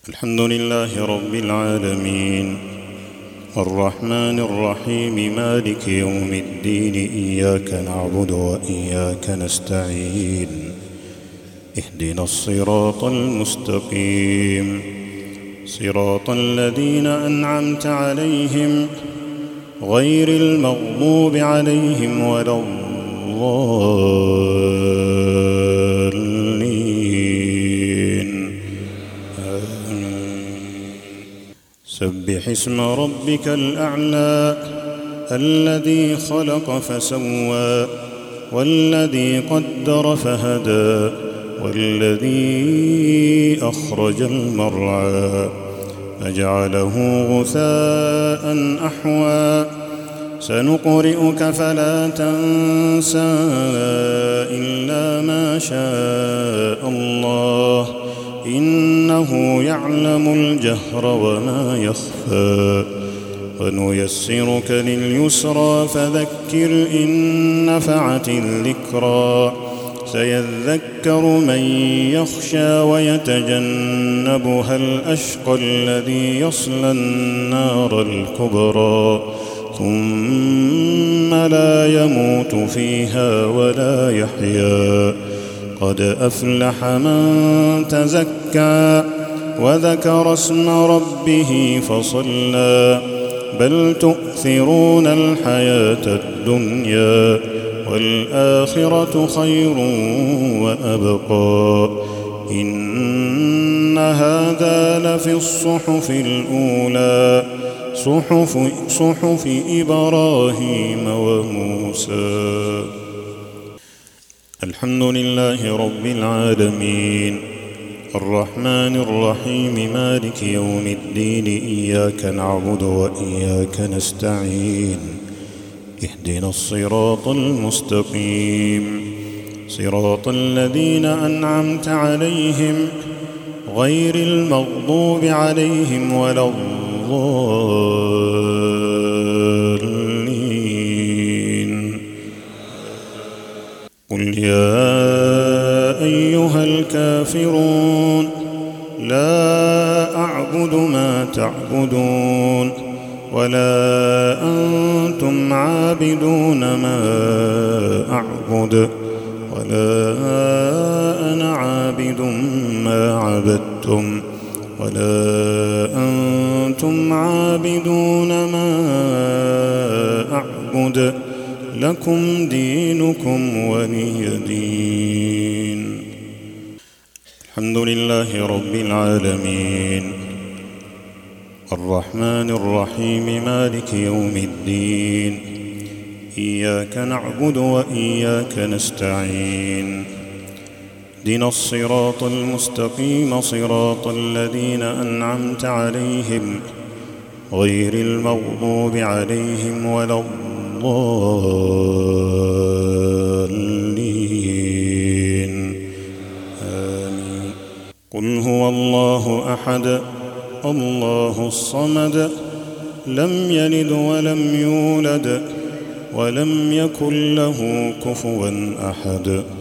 الحمد لله رب العالمين الرحمن الرحيم مالك يوم الدين إياك نعبد وإياك نستعين اهدنا الصراط المستقيم صراط الذين أنعمت عليهم غير المغضوب عليهم ولا الضالين سبح اسم ربك الأعلى الذي خلق فسوى والذي قدر فهدى والذي أخرج المرعى فجعله غثاء أحوى سنقرئك فلا تنسى إلا ما شاء الله إنه يعلم الجهر وما يخفى ونيسرك لليسرى فذكر إن نفعت الذكرى سيذكر من يخشى ويتجنبها الأشقى الذي يصلى النار الكبرى ثم لا يموت فيها ولا يحيا قد أفلح من تزكى وذكر اسم ربه فصلى بل تؤثرون الحياة الدنيا والآخرة خير وأبقى إن هذا لفي الصحف الأولى صحف إبراهيم وموسى. الحمد لله رب العالمين الرحمن الرحيم مالك يوم الدين إياك نعبد وإياك نستعين اهدنا الصراط المستقيم صراط الذين أنعمت عليهم غير المغضوب عليهم ولا الضالين قل يا أيها الكافرون لا أعبد ما تعبدون ولا أنتم عابدون ما أعبد ولا أنا عابد ما عبدتم ولا أنتم عابدون ما أعبد لكم دينكم ولي دين. الحمد لله رب العالمين الرحمن الرحيم مالك يوم الدين إياك نعبد وإياك نستعين اهدنا الصراط المستقيم صراط الذين أنعمت عليهم غير المغضوب عليهم ولا الضالين آمين. قل هو الله أحد الله الصمد لم يلد ولم يولد ولم يكن له كفوا أحد.